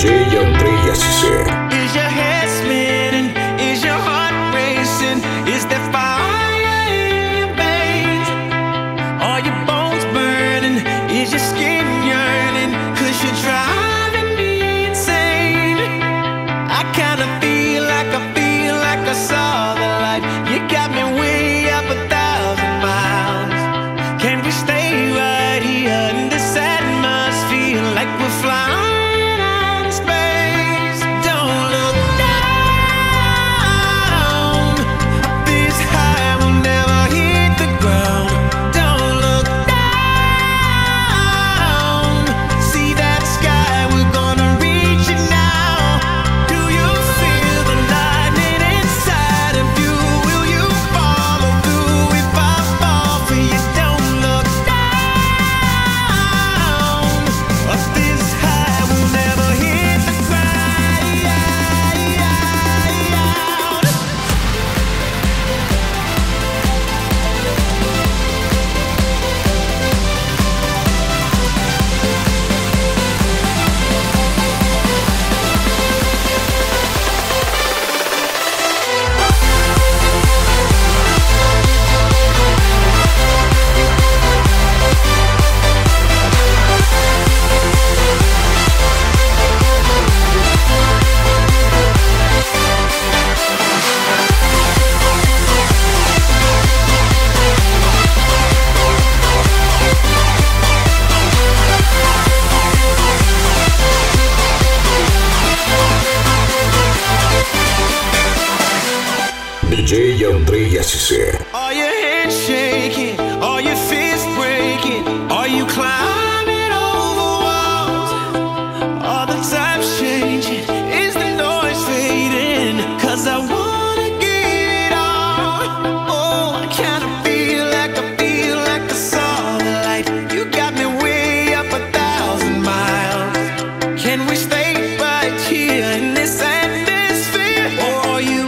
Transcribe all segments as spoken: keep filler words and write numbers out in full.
диджей Андрей Ясисе. Is your head spinning? Is your heart racing? Is there fire in your veins? Are your bones burning? Is your skin yearning? Cause you're driving me insane. I kinda feel like I feel like I saw the light. You got me way up a thousand miles. Can we stay right here in this atmosphere like we're flying? диджей Андрей Ясисе. Are your hands shaking? Are your fists breaking? Are you climbing over walls? Are the times changing? Is the noise fading? Cause I wanna give it all. Oh, I kinda feel like I feel like I saw the light. You got me way up a thousand miles. Can we stay right here in this atmosphere? Or are you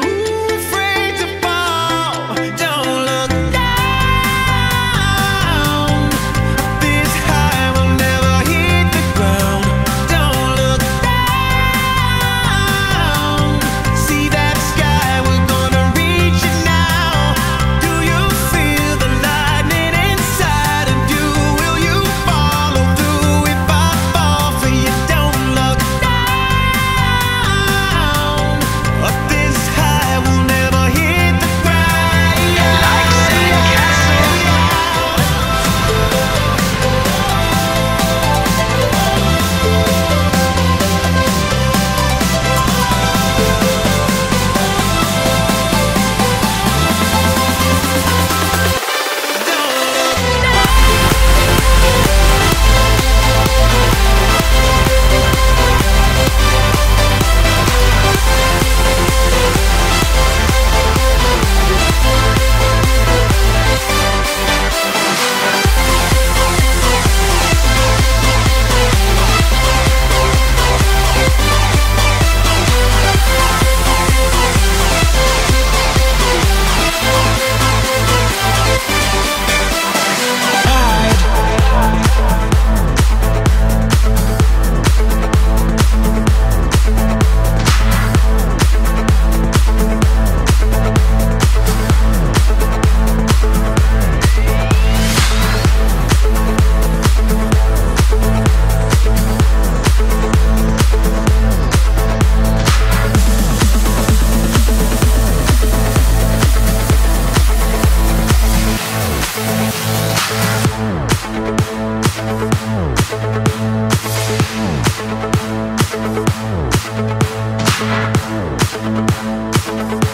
We'll be right back.